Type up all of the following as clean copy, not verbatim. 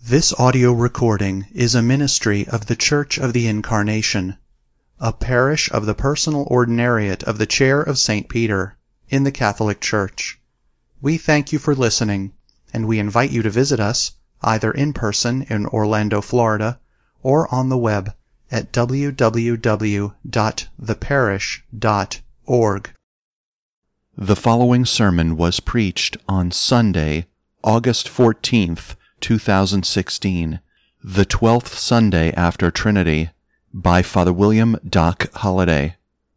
This audio recording is a ministry of the Church of the Incarnation, a parish of the Personal Ordinariate of the Chair of St. Peter, in the Catholic Church. We thank you for listening, and we invite you to visit us, either in person in Orlando, Florida, or on the web at www.theparish.org. The following sermon was preached on Sunday, August 14th, 2016, the 12th Sunday after Trinity, by Father William Doc Holliday.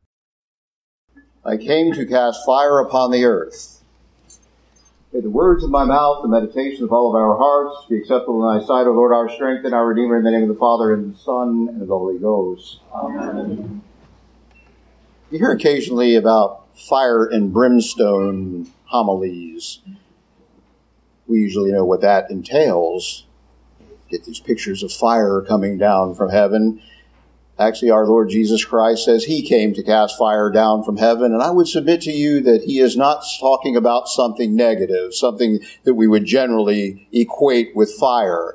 I came to cast fire upon the earth. May the words of my mouth, the meditation of all of our hearts, be acceptable in thy sight, O Lord, our strength and our Redeemer, in the name of the Father, and the Son, and of the Holy Ghost. Amen. You hear occasionally about fire and brimstone homilies. We usually know what that entails. Get these pictures of fire coming down from heaven. Actually, our Lord Jesus Christ says he came to cast fire down from heaven, and I would submit to you that he is not talking about something negative, something that we would generally equate with fire.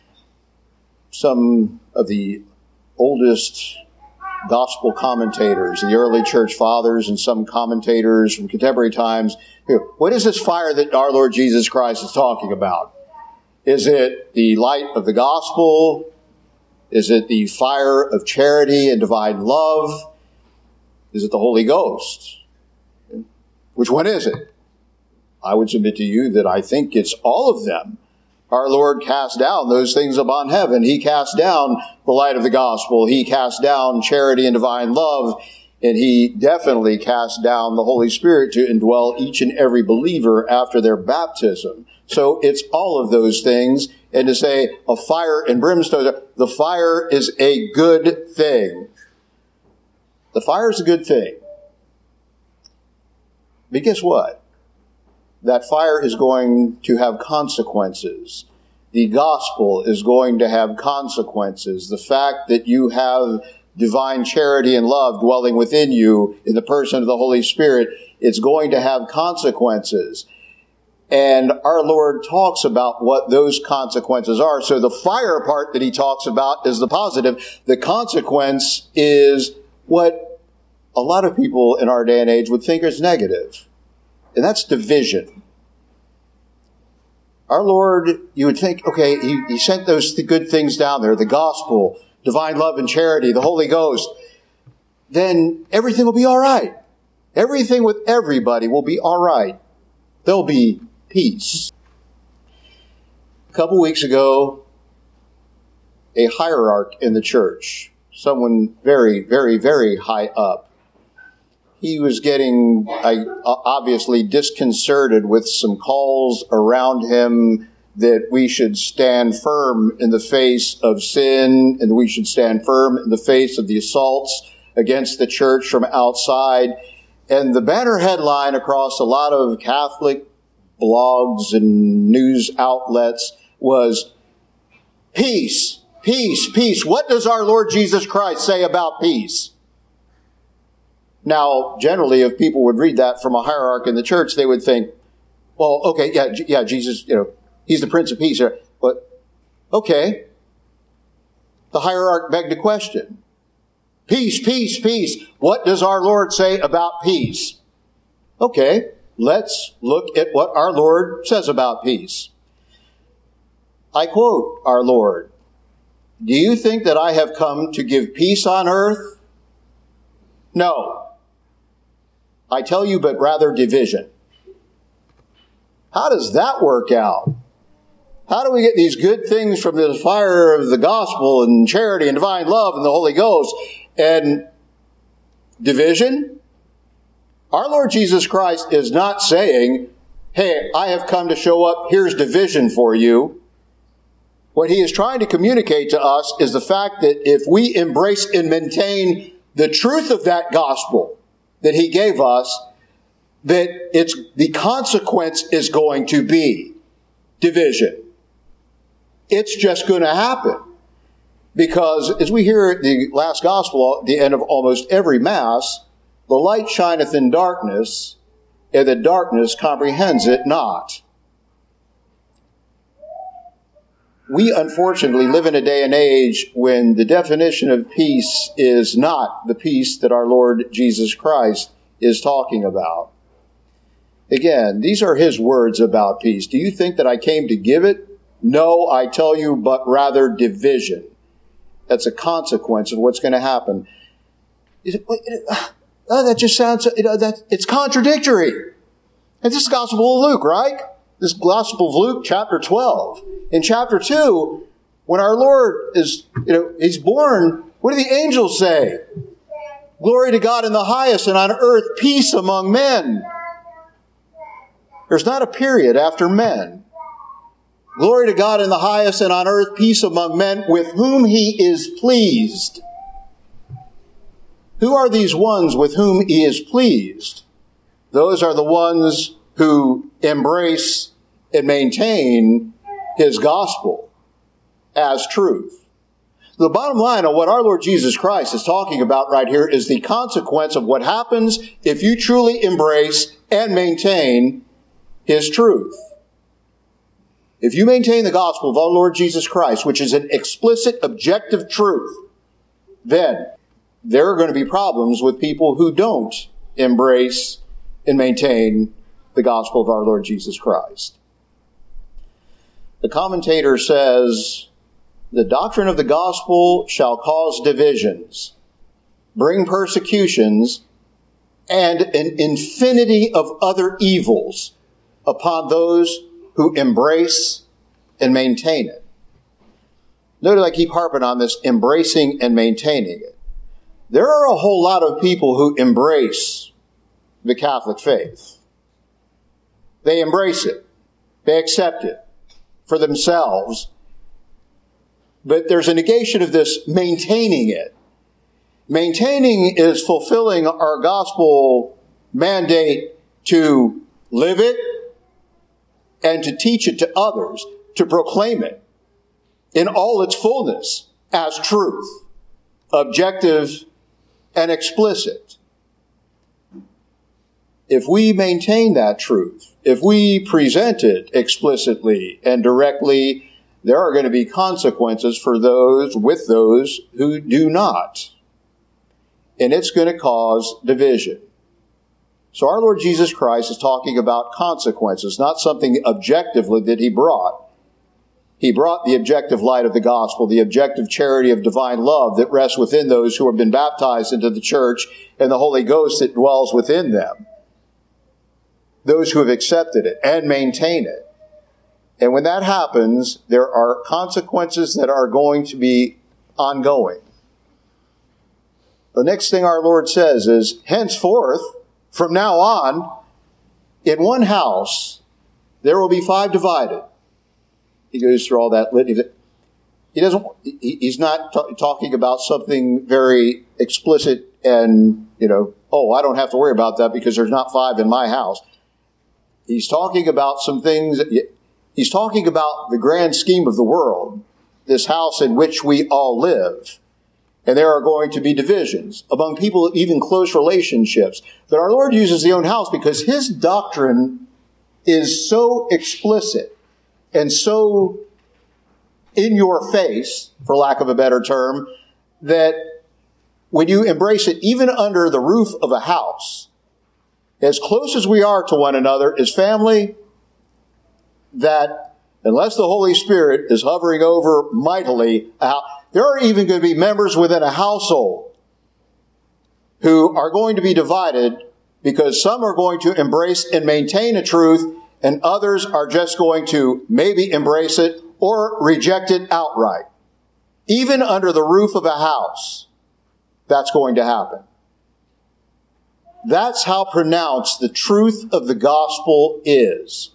Some of the oldest gospel commentators, the early church fathers, and some commentators from contemporary times, what is this fire that our Lord Jesus Christ is talking about? Is it the light of the gospel? Is it the fire of charity and divine love? Is it the Holy Ghost? Which one is it? I would submit to you that I think it's all of them. Our Lord cast down those things upon heaven. He cast down the light of the gospel. He cast down charity and divine love. And he definitely cast down the Holy Spirit to indwell each and every believer after their baptism. So it's all of those things. And to say a fire and brimstone, the fire is a good thing. The fire is a good thing. But guess what? That fire is going to have consequences. The gospel is going to have consequences. The fact that you have divine charity and love dwelling within you in the person of the Holy Spirit, it's going to have consequences. And our Lord talks about what those consequences are. So the fire part that he talks about is the positive. The consequence is what a lot of people in our day and age would think is negative. And that's division. Our Lord, you would think, okay, he sent those good things down there, the gospel, divine love and charity, the Holy Ghost. Then everything will be all right. Everything with everybody will be all right. There'll be peace. A couple weeks ago, a hierarch in the church, someone very, very, very high up, he was getting obviously disconcerted with some calls around him that we should stand firm in the face of sin, and we should stand firm in the face of the assaults against the church from outside. And the banner headline across a lot of Catholic blogs and news outlets was, peace, peace, peace. What does our Lord Jesus Christ say about peace? Now, generally, if people would read that from a hierarch in the church, they would think, well, okay, yeah, Jesus, he's the Prince of Peace here. But, okay. The hierarch begged a question. Peace, peace, peace. What does our Lord say about peace? Okay, let's look at what our Lord says about peace. I quote our Lord, "Do you think that I have come to give peace on earth? No. I tell you, but rather division." How does that work out? How do we get these good things from the fire of the gospel and charity and divine love and the Holy Ghost and division? Our Lord Jesus Christ is not saying, hey, I have come to show up, here's division for you. What he is trying to communicate to us is the fact that if we embrace and maintain the truth of that gospel that he gave us, that the consequence is going to be division. It's just going to happen. Because as we hear at the last gospel, at the end of almost every Mass, the light shineth in darkness, and the darkness comprehends it not. we unfortunately live in a day and age when the definition of peace is not the peace that our Lord Jesus Christ is talking about. Again, these are his words about peace. Do you think that I came to give it? No, I tell you, but rather division. That's a consequence of what's going to happen. That just sounds, it's contradictory. And this is the Gospel of Luke, right? This Gospel of Luke, chapter 12. In chapter 2, when our Lord is, he's born, what do the angels say? Glory to God in the highest, and on earth peace among men. There's not a period after men. Glory to God in the highest, and on earth peace among men with whom he is pleased. Who are these ones with whom he is pleased? Those are the ones who embrace and maintain his gospel as truth. The bottom line of what our Lord Jesus Christ is talking about right here is the consequence of what happens if you truly embrace and maintain his truth. If you maintain the gospel of our Lord Jesus Christ, which is an explicit, objective truth, then there are going to be problems with people who don't embrace and maintain the gospel of our Lord Jesus Christ. The commentator says, the doctrine of the gospel shall cause divisions, bring persecutions, and an infinity of other evils upon those who embrace and maintain it. Notice I keep harping on this embracing and maintaining it. There are a whole lot of people who embrace the Catholic faith. They embrace it. They accept it for themselves. But there's a negation of this maintaining it. Maintaining is fulfilling our gospel mandate to live it and to teach it to others, to proclaim it in all its fullness as truth, objective and explicit. If we maintain that truth, if we present it explicitly and directly, there are going to be consequences for those who do not. And it's going to cause division. So our Lord Jesus Christ is talking about consequences, not something objectively that he brought. He brought the objective light of the gospel, the objective charity of divine love that rests within those who have been baptized into the church and the Holy Ghost that dwells within them. Those who have accepted it and maintain it. And when that happens, there are consequences that are going to be ongoing. The next thing our Lord says is, henceforth, from now on, in one house, there will be 5 divided. He goes through all that litany. He's not talking about something very explicit and, I don't have to worry about that because there's not 5 in my house. He's talking about some things. He's talking about the grand scheme of the world, this house in which we all live. And there are going to be divisions among people, even close relationships. But our Lord uses the own house because his doctrine is so explicit and so in your face, for lack of a better term, that when you embrace it, even under the roof of a house, as close as we are to one another as family, that unless the Holy Spirit is hovering over mightily, there are even going to be members within a household who are going to be divided because some are going to embrace and maintain a truth and others are just going to maybe embrace it or reject it outright. Even under the roof of a house, that's going to happen. That's how pronounced the truth of the gospel is.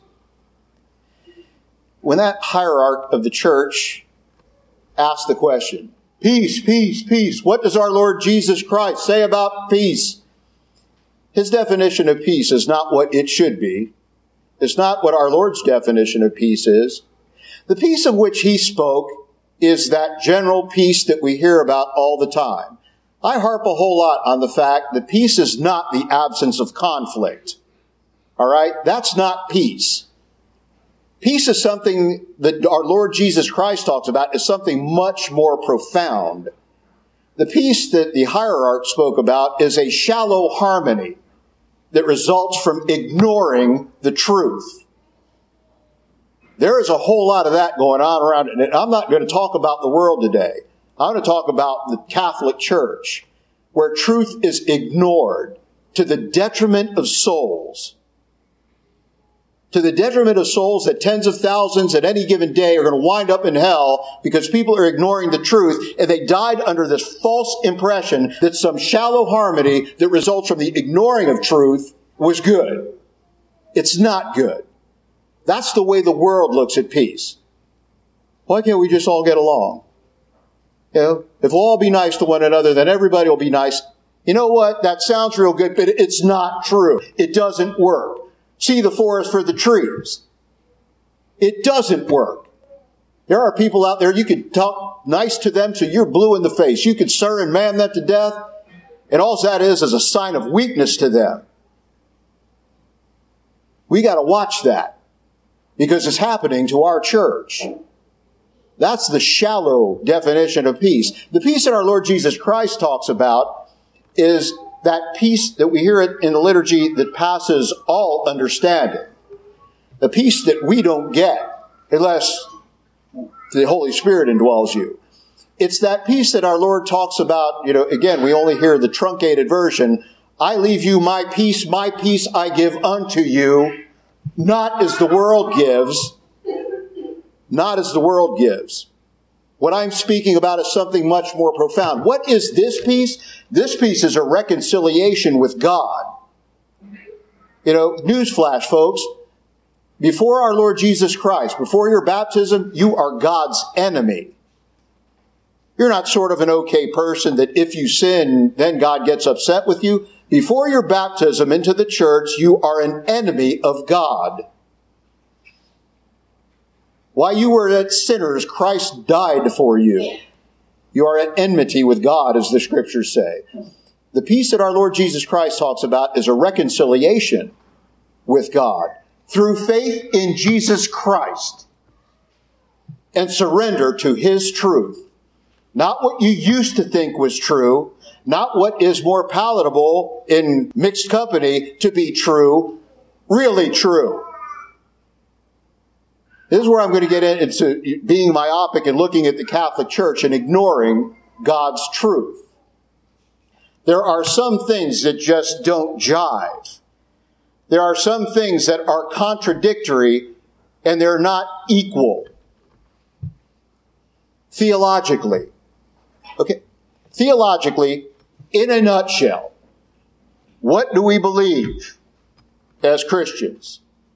When that hierarch of the church asked the question, peace, peace, peace, what does our Lord Jesus Christ say about peace? His definition of peace is not what it should be. It's not what our Lord's definition of peace is. The peace of which he spoke is that general peace that we hear about all the time. I harp a whole lot on the fact that peace is not the absence of conflict. All right? That's not peace. Peace is something that our Lord Jesus Christ talks about as something much more profound. The peace that the hierarch spoke about is a shallow harmony that results from ignoring the truth. There is a whole lot of that going on around it. And I'm not going to talk about the world today. I'm going to talk about the Catholic Church, where truth is ignored to the detriment of souls. To the detriment of souls that tens of thousands at any given day are going to wind up in hell because people are ignoring the truth, and they died under this false impression that some shallow harmony that results from the ignoring of truth was good. It's not good. That's the way the world looks at peace. Why can't we just all get along? You know, if we'll all be nice to one another, then everybody will be nice. You know what? That sounds real good, but it's not true. It doesn't work. See the forest for the trees. It doesn't work. There are people out there, you could talk nice to them so you're blue in the face. You could sir and ma'am them to death, and all that is a sign of weakness to them. We got to watch that because it's happening to our church. That's the shallow definition of peace. The peace that our Lord Jesus Christ talks about is that peace that we hear in the liturgy that passes all understanding. The peace that we don't get unless the Holy Spirit indwells you. It's that peace that our Lord talks about. You know, again, we only hear the truncated version. I leave you my peace I give unto you, not as the world gives. Not as the world gives. What I'm speaking about is something much more profound. What is this peace? This peace is a reconciliation with God. You know, newsflash, folks. Before our Lord Jesus Christ, before your baptism, you are God's enemy. You're not sort of an okay person that if you sin, then God gets upset with you. Before your baptism into the church, you are an enemy of God. While you were yet sinners, Christ died for you. You are at enmity with God, as the Scriptures say. The peace that our Lord Jesus Christ talks about is a reconciliation with God through faith in Jesus Christ and surrender to His truth. Not what you used to think was true, not what is more palatable in mixed company to be true, really true. This is where I'm going to get into being myopic and looking at the Catholic Church and ignoring God's truth. There are some things that just don't jive. There are some things that are contradictory and they're not equal. Theologically. Okay. Theologically, in a nutshell, what do we believe as Christians?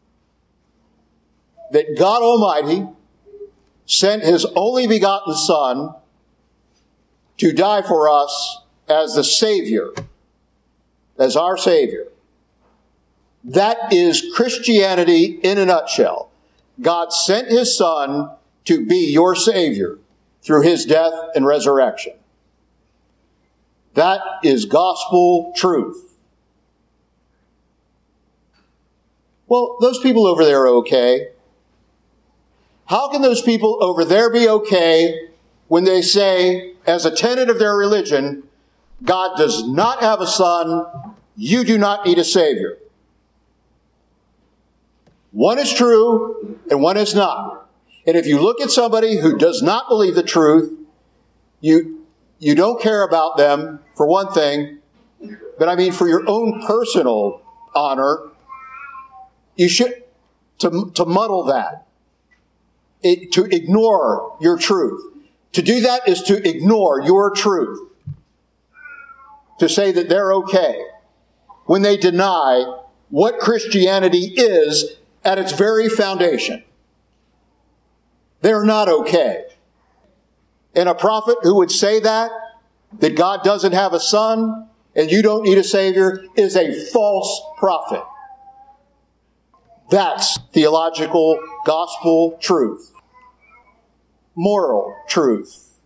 That God Almighty sent His only begotten Son to die for us as the Savior, as our Savior. That is Christianity in a nutshell. God sent His Son to be your Savior through His death and resurrection. That is gospel truth. Well, those people over there are okay. How can those people over there be okay when they say, as a tenet of their religion, God does not have a son, you do not need a Savior? One is true and one is not. And if you look at somebody who does not believe the truth, you don't care about them, for one thing, but I mean for your own personal honor, you should, to muddle that. To ignore your truth. To do that is to ignore your truth. To say that they're okay when they deny what Christianity is at its very foundation. They're not okay. And a prophet who would say that God doesn't have a son and you don't need a Savior, is a false prophet. That's theological gospel truth. Moral truth.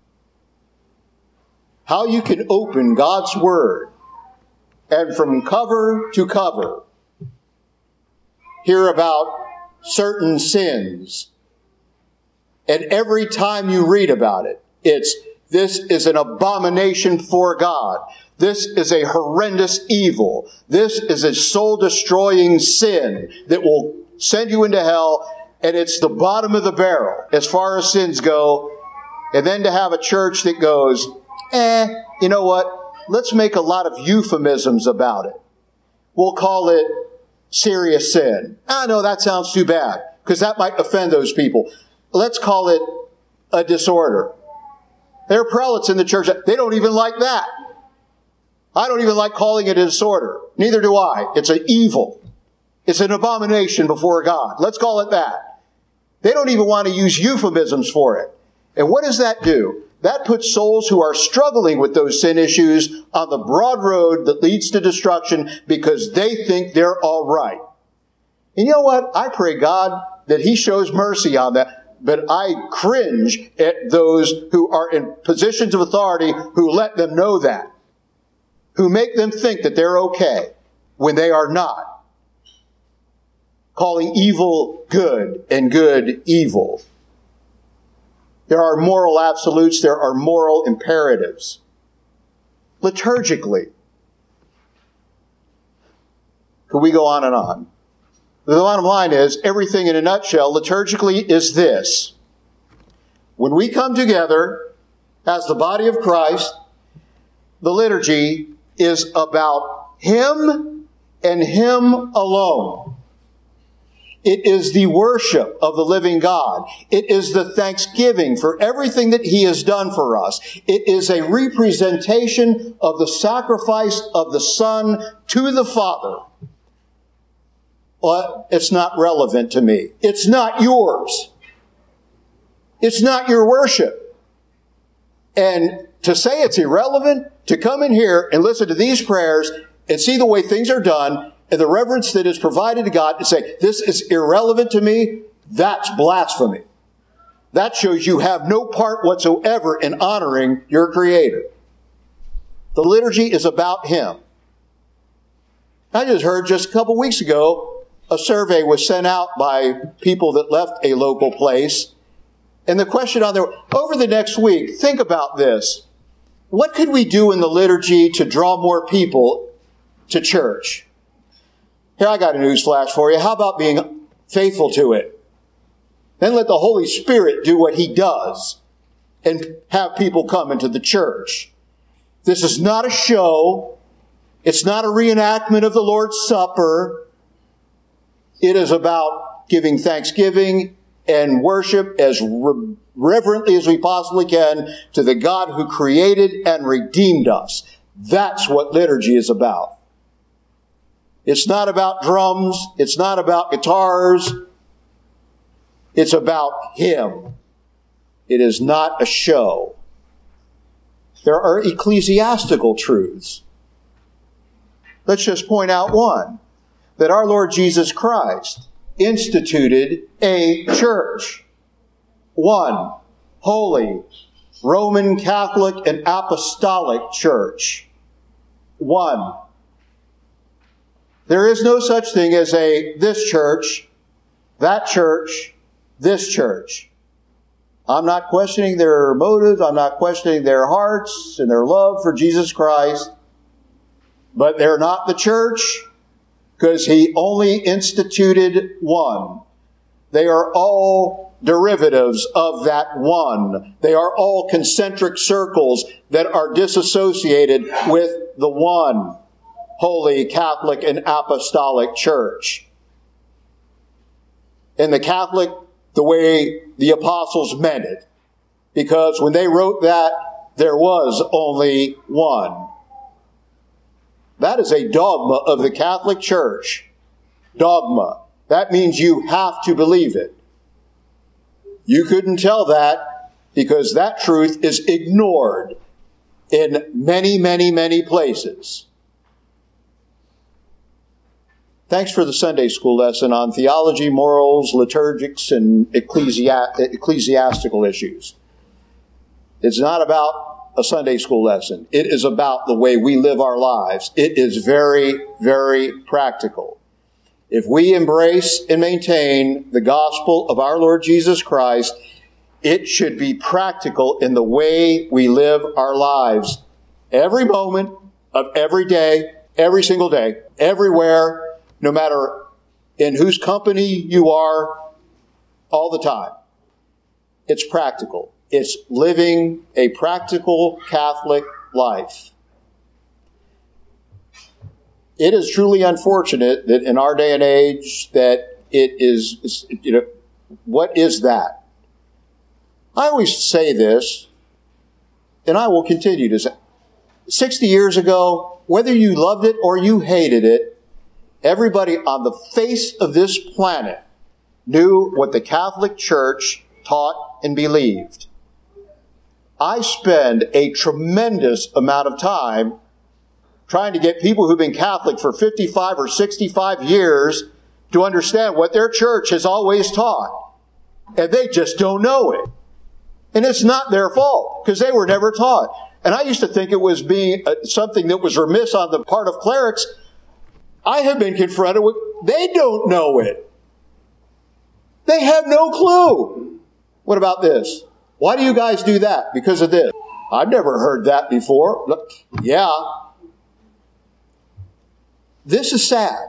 How you can open God's Word and from cover to cover hear about certain sins. And every time you read about it, this is an abomination for God. This is a horrendous evil. This is a soul-destroying sin that will send you into hell, and it's the bottom of the barrel as far as sins go. And then to have a church that goes, you know what? Let's make a lot of euphemisms about it. We'll call it serious sin. No, that sounds too bad, because that might offend those people. Let's call it a disorder. There are prelates in the church, they don't even like that. I don't even like calling it a disorder. Neither do I. It's an evil. It's an abomination before God. Let's call it that. They don't even want to use euphemisms for it. And what does that do? That puts souls who are struggling with those sin issues on the broad road that leads to destruction because they think they're all right. And you know what? I pray God that He shows mercy on that. But I cringe at those who are in positions of authority who let them know that, who make them think that they're okay when they are not. Calling evil good and good evil. There are moral absolutes. There are moral imperatives. Liturgically. Could we go on and on? The bottom line is, everything in a nutshell, liturgically, is this. When we come together as the body of Christ, the liturgy is about Him and Him alone. It is the worship of the living God. It is the thanksgiving for everything that He has done for us. It is a representation of the sacrifice of the Son to the Father. Well, it's not relevant to me. It's not yours. It's not your worship. And to say it's irrelevant, to come in here and listen to these prayers and see the way things are done and the reverence that is provided to God and say, this is irrelevant to me, that's blasphemy. That shows you have no part whatsoever in honoring your Creator. The liturgy is about Him. I just heard just a couple weeks ago, a survey was sent out by people that left a local place. And the question on there, over the next week, think about this. What could we do in the liturgy to draw more people to church? Here, I got a news flash for you. How about being faithful to it? Then let the Holy Spirit do what He does and have people come into the church. This is not a show. It's not a reenactment of the Lord's Supper. It is about giving thanksgiving and worship as reverently as we possibly can to the God who created and redeemed us. That's what liturgy is about. It's not about drums. It's not about guitars. It's about Him. It is not a show. There are ecclesiastical truths. Let's just point out one. That our Lord Jesus Christ instituted a church. One, holy, Roman Catholic and Apostolic Church. One. There is no such thing as this church, that church, this church. I'm not questioning their motives. I'm not questioning their hearts and their love for Jesus Christ. But they're not the church, because He only instituted one. They are all derivatives of that one. They are all concentric circles that are disassociated with the one holy Catholic and Apostolic Church. And the Catholic, the way the apostles meant it. Because when they wrote that, there was only one. That is a dogma of the Catholic Church. Dogma. That means you have to believe it. You couldn't tell that because that truth is ignored in many, many, many places. Thanks for the Sunday school lesson on theology, morals, liturgics, and ecclesiastical issues. It's not about a Sunday school lesson. It is about the way we live our lives. It is very, very practical. If we embrace and maintain the gospel of our Lord Jesus Christ, it should be practical in the way we live our lives. Every moment of every day, every single day, everywhere, no matter in whose company you are, all the time. It's practical. It's living a practical Catholic life. It is truly unfortunate that in our day and age that it is, what is that? I always say this, and I will continue to say, 60 years ago, whether you loved it or you hated it, everybody on the face of this planet knew what the Catholic Church taught and believed. I spend a tremendous amount of time trying to get people who've been Catholic for 55 or 65 years to understand what their church has always taught. And they just don't know it. And it's not their fault, because they were never taught. And I used to think it was being something that was remiss on the part of clerics. I have been confronted with, they don't know it. They have no clue. What about this? Why do you guys do that? Because of this. I've never heard that before. Yeah. This is sad.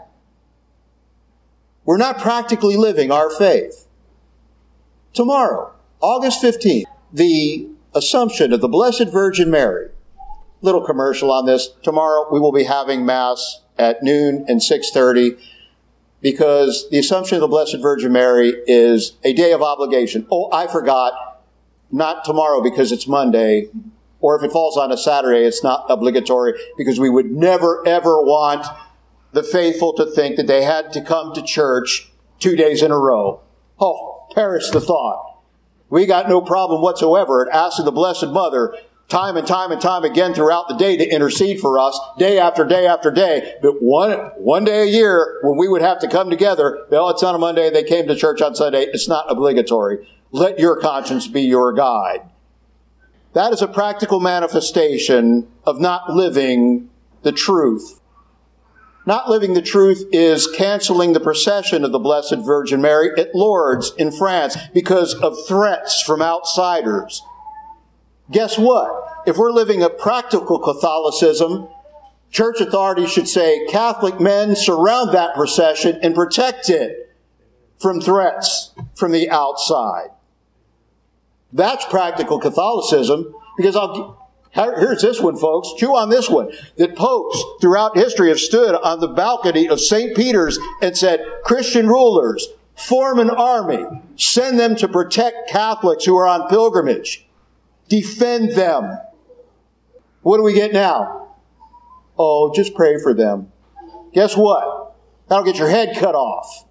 We're not practically living our faith. Tomorrow, August 15th, the Assumption of the Blessed Virgin Mary. Little commercial on this. Tomorrow we will be having Mass at noon and 6:30 because the Assumption of the Blessed Virgin Mary is a day of obligation. Oh, I forgot. Not tomorrow because it's Monday. Or if it falls on a Saturday, it's not obligatory because we would never, ever want the faithful to think that they had to come to church 2 days in a row. Oh, perish the thought. We got no problem whatsoever at asking the Blessed Mother time and time and time again throughout the day to intercede for us, day after day after day. But one day a year when we would have to come together, well, it's on a Monday, they came to church on Sunday, it's not obligatory. Let your conscience be your guide. That is a practical manifestation of not living the truth. Not living the truth is canceling the procession of the Blessed Virgin Mary at Lourdes in France because of threats from outsiders. Guess what? If we're living a practical Catholicism, church authorities should say, Catholic men surround that procession and protect it from threats from the outside. That's practical Catholicism, because here's this one, folks. Chew on this one. That popes throughout history have stood on the balcony of St. Peter's and said, Christian rulers, form an army. Send them to protect Catholics who are on pilgrimage. Defend them. What do we get now? Oh, just pray for them. Guess what? That'll get your head cut off.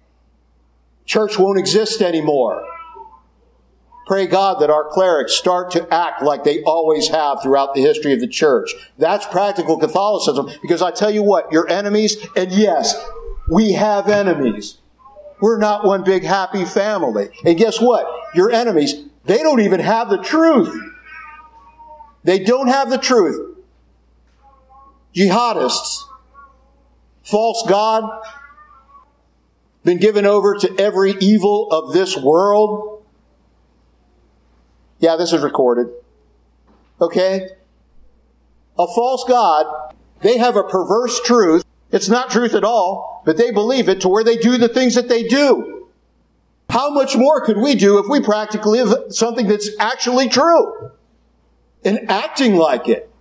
Church won't exist anymore. Pray God that our clerics start to act like they always have throughout the history of the church. That's practical Catholicism, because I tell you what, your enemies, and yes, we have enemies. We're not one big happy family. And guess what? Your enemies, they don't even have the truth. They don't have the truth. Jihadists, false god, been given over to every evil of this world. Yeah, this is recorded. Okay? A false god, they have a perverse truth. It's not truth at all, but they believe it to where they do the things that they do. How much more could we do if we practically live something that's actually true and acting like it?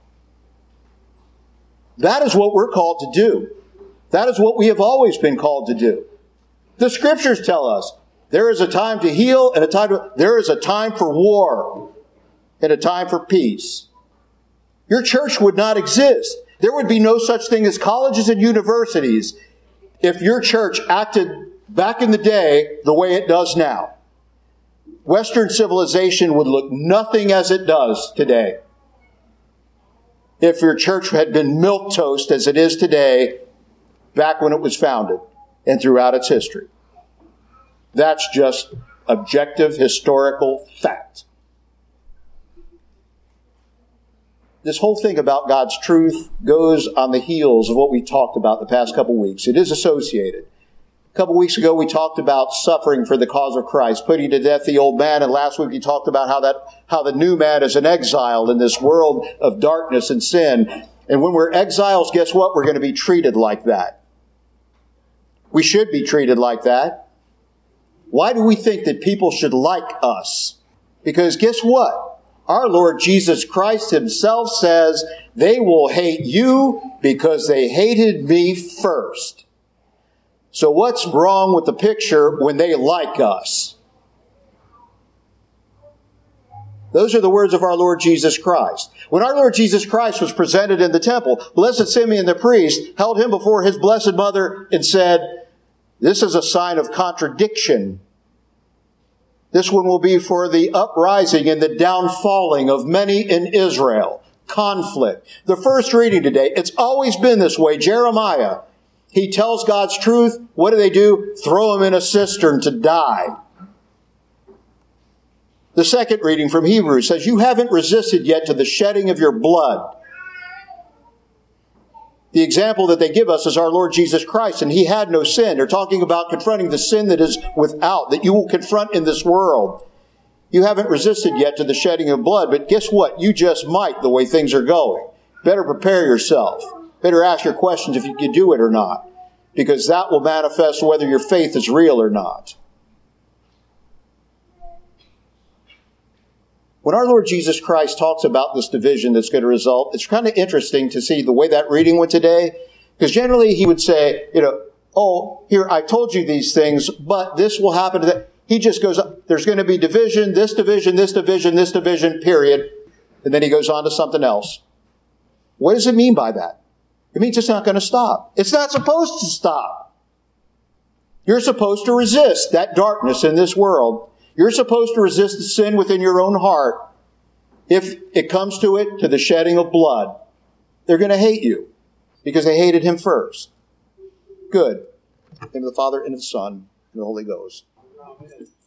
That is what we're called to do. That is what we have always been called to do. The Scriptures tell us there is a time to heal and there is a time for war and a time for peace. Your church would not exist. There would be no such thing as colleges and universities if your church acted back in the day the way it does now. Western civilization would look nothing as it does today if your church had been milquetoast as it is today back when it was founded and throughout its history. That's just objective historical fact. This whole thing about God's truth goes on the heels of what we talked about the past couple weeks. It is associated. couple weeks ago, we talked about suffering for the cause of Christ, putting to death the old man. And last week, we talked about how the new man is an exile in this world of darkness and sin. And when we're exiles, guess what? We're going to be treated like that. We should be treated like that. Why do we think that people should like us? Because guess what? Our Lord Jesus Christ himself says, they will hate you because they hated me first. So what's wrong with the picture when they like us? Those are the words of our Lord Jesus Christ. When our Lord Jesus Christ was presented in the temple, Blessed Simeon the priest held him before his Blessed Mother and said, this is a sign of contradiction. This one will be for the uprising and the downfalling of many in Israel. Conflict. The first reading today, it's always been this way. Jeremiah, he tells God's truth. What do? Throw him in a cistern to die. The second reading from Hebrews says, you haven't resisted yet to the shedding of your blood. The example that they give us is our Lord Jesus Christ, and he had no sin. They're talking about confronting the sin that is without, that you will confront in this world. You haven't resisted yet to the shedding of blood, but guess what? You just might the way things are going. Better prepare yourself. Better ask your questions if you can do it or not, because that will manifest whether your faith is real or not. When our Lord Jesus Christ talks about this division that's going to result, it's kind of interesting to see the way that reading went today, because generally he would say, oh, here, I told you these things, but this will happen to that. He just goes, there's going to be division, this division, this division, this division, period. And then he goes on to something else. What does it mean by that? It means it's not going to stop. It's not supposed to stop. You're supposed to resist that darkness in this world. You're supposed to resist the sin within your own heart. If it comes to it, to the shedding of blood, they're going to hate you because they hated him first. Good. In the name of the Father, and of the Son, and the Holy Ghost. Amen.